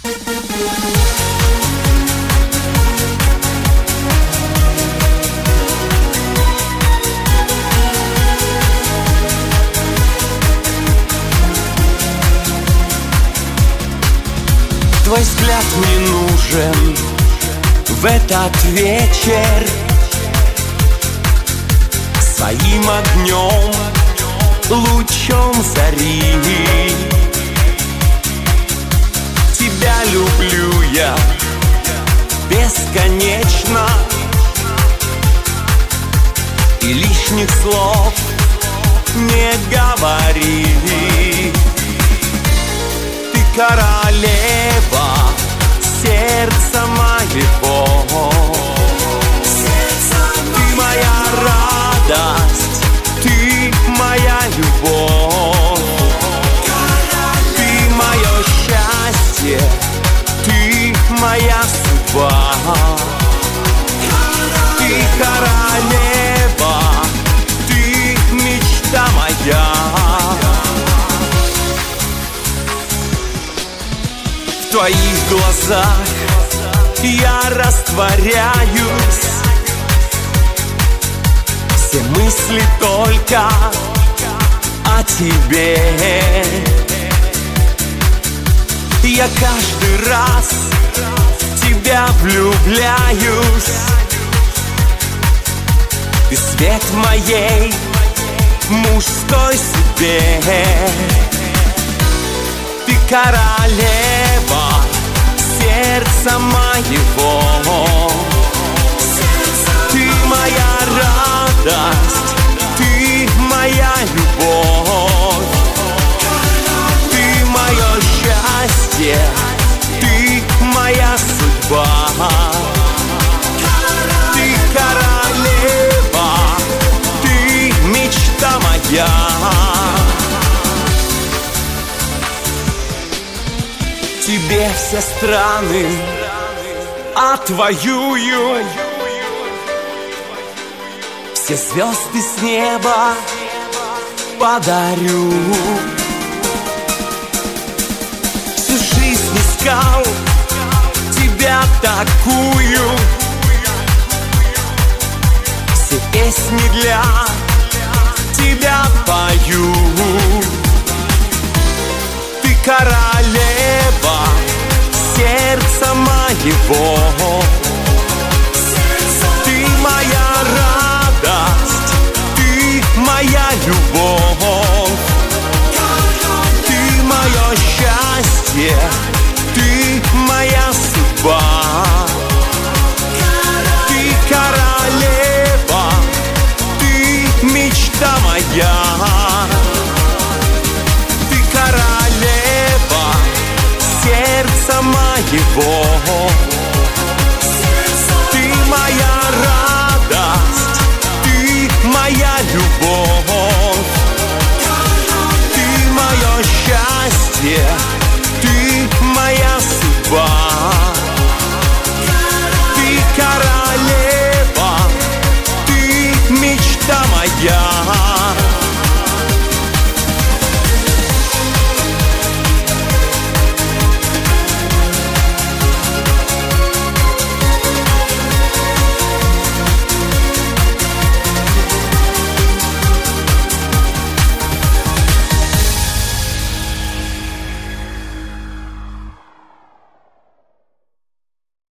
Твой взгляд мне нужен в этот вечер. Своим огнем, лучом зари. Тебя люблю я бесконечно, и лишних слов не говори. Ты королева сердца моего. Ты моя радость, ты моя любовь. Ты мое счастье, ты моя судьба. Ты королева, ты мечта моя. В твоих глазах я растворяюсь. Все мысли только о тебе. Я каждый раз в тебя влюбляюсь. Ты свет моей мужской судьбе. Ты королева сердца моего. Ты моя радость, ты моя любовь. Ты мое счастье, ты моя судьба. Ты королева, ты мечта моя. Тебе все страны отвоюю, все звезды с неба подарю. Всю жизнь искал тебя такую. Все песни для тебя пою. Ты королева сердца моего. Ты моя радость, ты моя любовь. Ты мое счастье, ты моя судьба. Ты королева, ты мечта моя. Ты королева сердца моего.